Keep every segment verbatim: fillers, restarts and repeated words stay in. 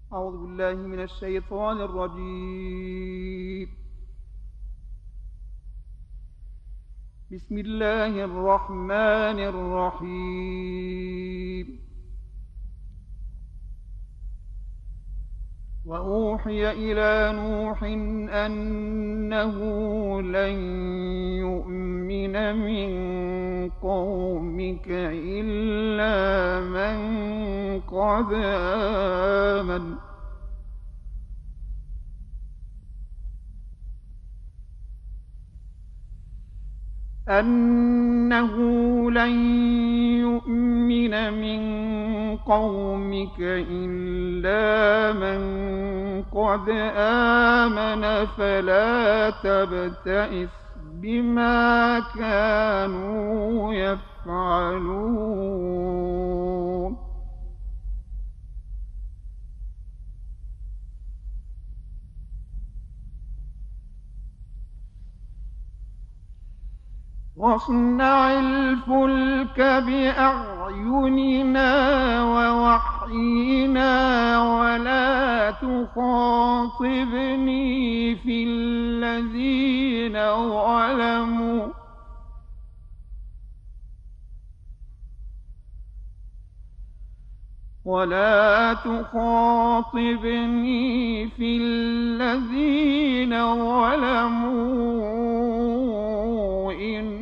أعوذ بالله من الشيطان الرجيم. بسم الله الرحمن الرحيم. وأوحي إلى نوح أنه لن يؤمن من قومك إلا من قد آمن أنه لن يؤمن من قومك إلا من قد آمن فلا تبتئس بما كانوا يفعلون. واصنع الفلك بأعيننا ووحينا ولا تخاطبني في الذين ظلموا ولا تخاطبني في الذين ظلموا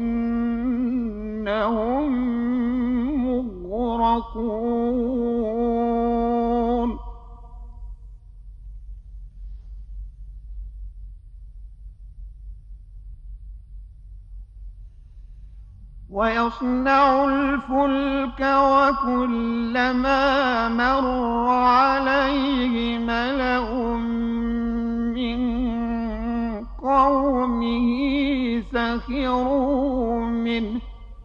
إنهم مغرقون. ويصنع الفلك وكلما مر عليه ملأ من قومه سخروا منه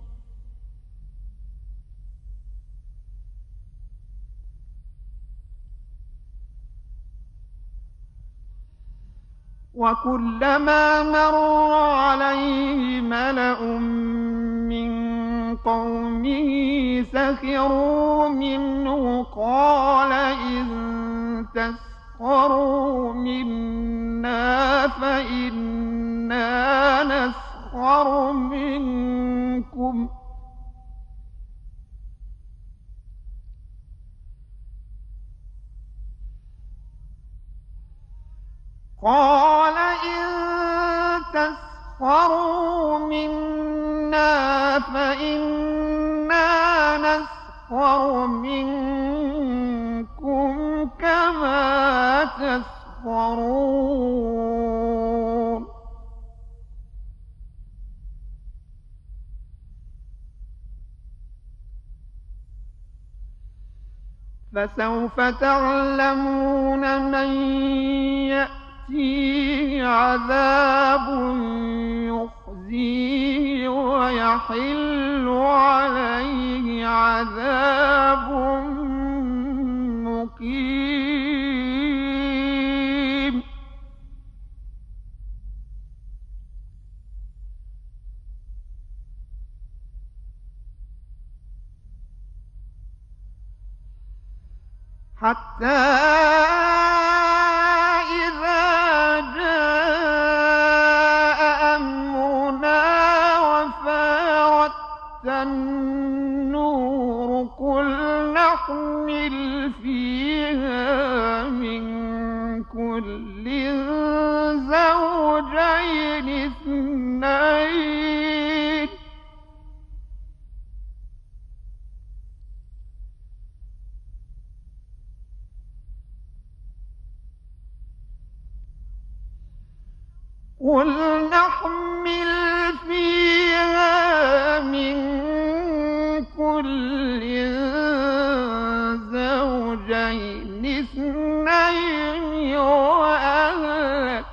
وكلما مر عليه ملأ من قومه سخروا منه قال إن تسخروا منا فإنا نسخر منكم قال إن تسخروا منا فإنا نسخر منكم كما تسخرون. فسوف تعلمون من يأتيه عذاب يخزيه ويحل عليه عذاب مقيم. حتى إذا جاء أمرنا وفارت النور قل نحمل فيها من كل زوجين اثنين قل نحمل فيها من كل زوجين اثنين وأهلك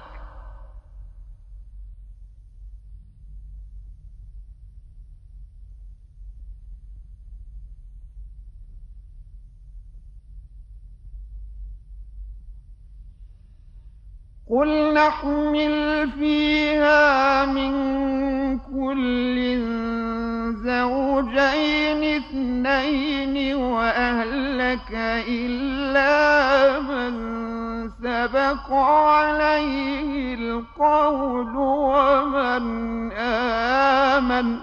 قل نحمل فيها من كل زوجين اثنين وأهلك إلا من سبق عليه القول ومن آمن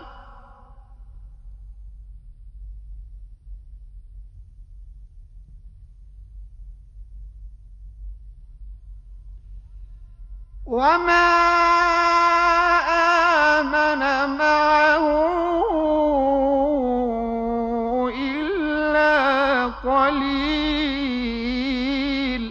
وما آمن معه إلا قليل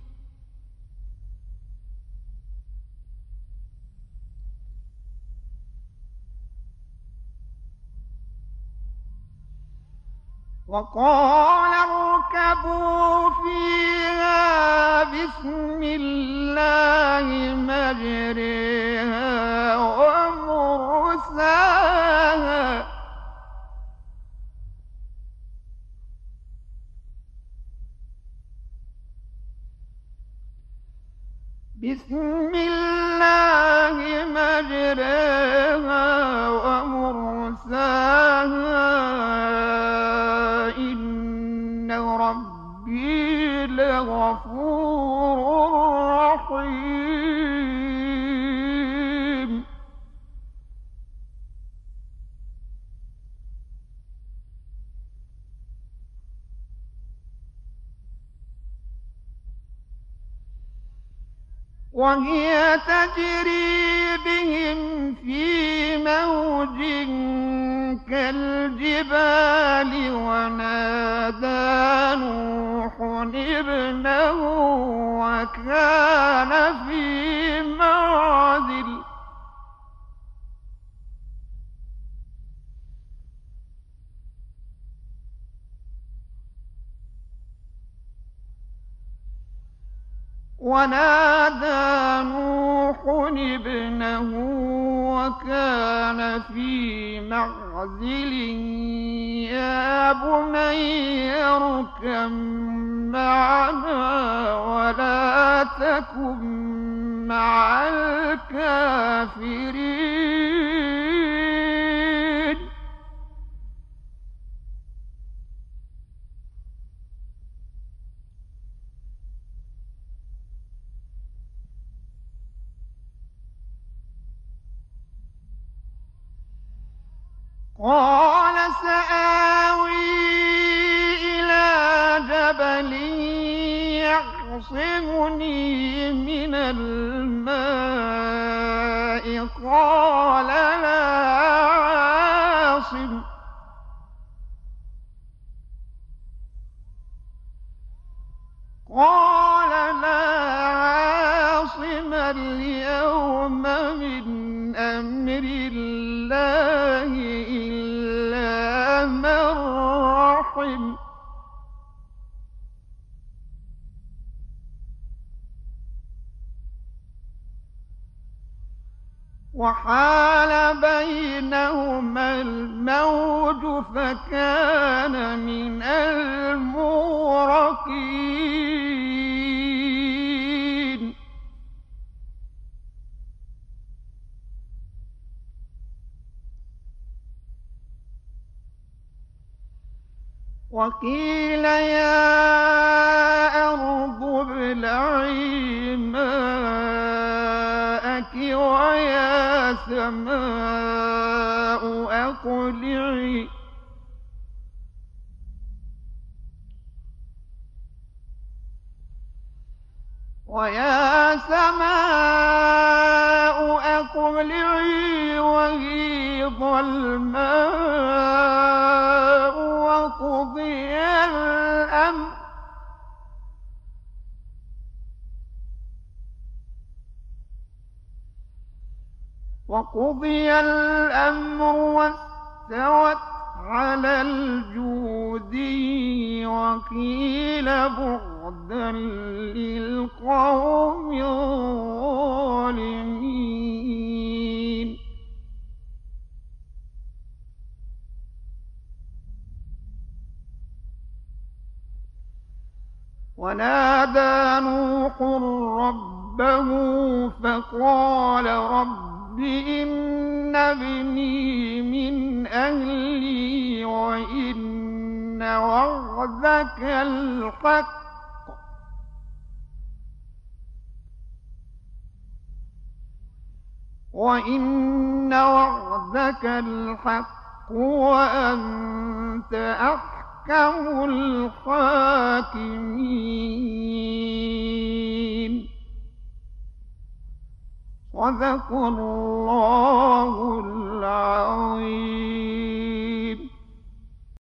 وقال اركبوا فيها بسم الله مجريها ومرساها بسم الله مجريها ومرساها إن ربي لغفور رحيم وهي تجري بهم في موج كالجبال ونادى نوح ابنه وكان في معزل ونادى نوح ابنه وكان في معزل يا بني اركب معنا ولا تكن مع الكافرين قال سآوي إلى جبل يعصمني من الماء قال لا عاصم قال لا عاصم اليوم من أمر الله إلا من رحم وحال بينهما الموج فكان من المغرقين وقيل يا أرض ابلعي ماءك ويا سماء أقلعي ويا سماء أقلعي وغيض الماء وقضي الأمر وقضي الأمر واستوت على الجودي وقيل بعدا للقوم الظالمين ونادى نوح ربه فقال رب إن ابني من أهلي وإن وعدك الحق وإن وعدك الحق وأنت أحكم الحاكمين. صدق الله العظيم.